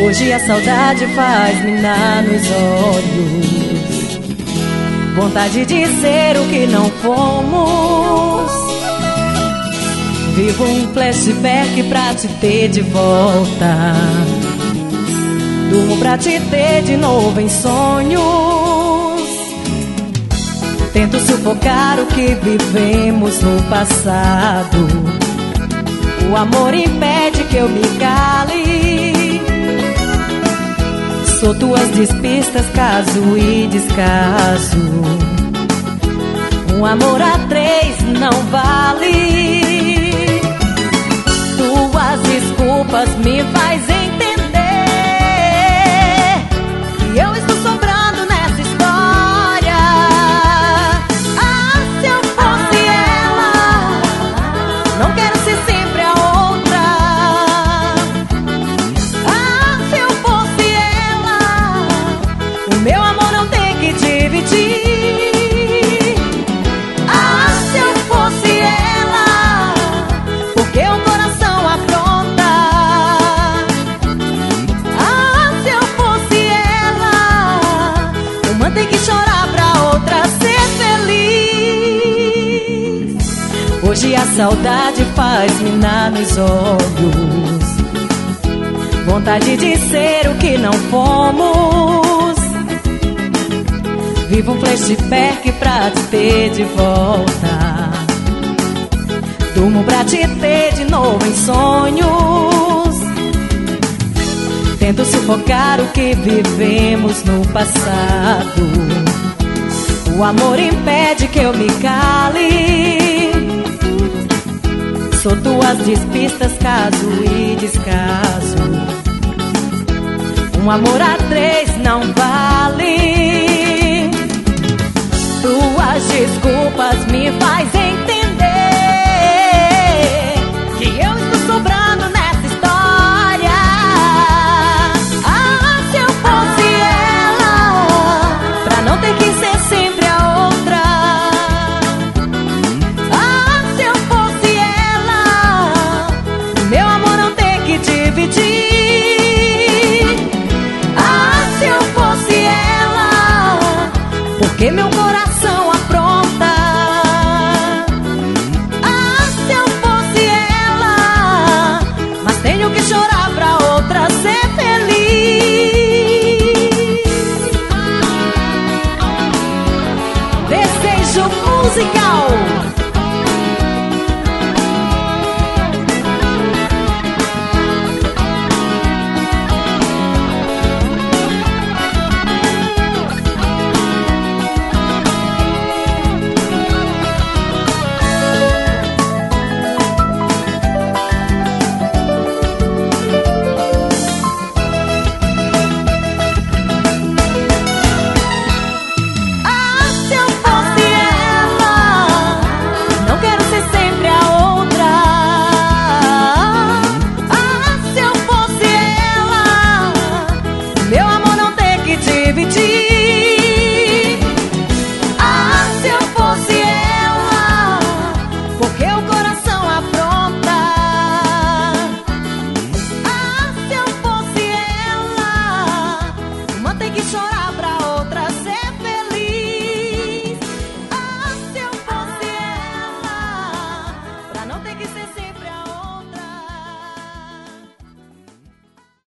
Hoje a saudade faz minar nos olhos, vontade de ser o que não fomos. Vivo um flashback pra te ter de volta, durmo pra te ter de novo em sonhos. Tento sufocar o que vivemos no passado, o amor impede que eu me cale. Sou tuas despistas, caso e descaso. Um amor a três não vale. Tuas desculpas me faz entender que eu estou sobrando nessa história. Ah, se eu fosse ela, não quero ser sempre a outra. Ah, se eu fosse ela, o meu amor não tem que dividir. Tem que chorar pra outra ser feliz. Hoje a saudade faz minar nos olhos, vontade de ser o que não fomos. Vivo um flashback pra te ter de volta, durmo pra te ter de novo em sonhos. Tento sufocar o que vivemos no passado, o amor impede que eu me cale. Sou tuas despistas, caso e descaso. Um amor a três não vale. Tuas desculpas me fazem